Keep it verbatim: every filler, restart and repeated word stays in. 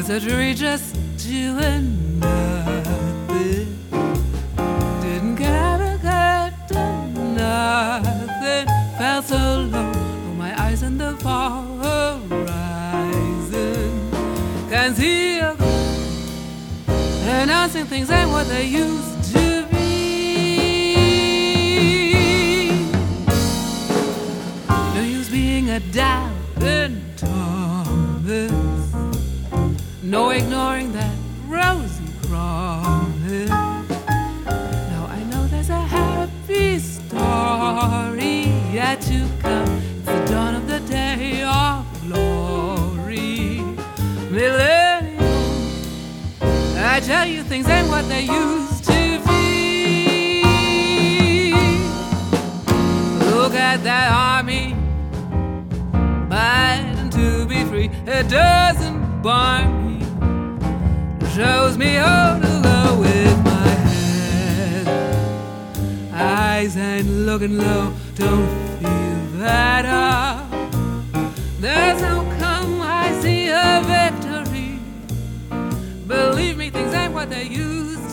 surgery just doing nothing. Didn't get out of curtain, nothing. Felt so low, oh my eyes on the far horizon. Can see a announcing things ain't what they used to be. No use being a Dalvin Thomas, no ignoring that rosy promise. Now I know there's a happy story yet to come. It's the dawn of the day of glory. Millennium, I tell you things ain't what they used to be. Look at that army, fighting to be free. It doesn't bind me, shows me how to go with my head. Eyes ain't looking low, don't feel that up. There's no come, I see a victory. Believe me, things ain't what they used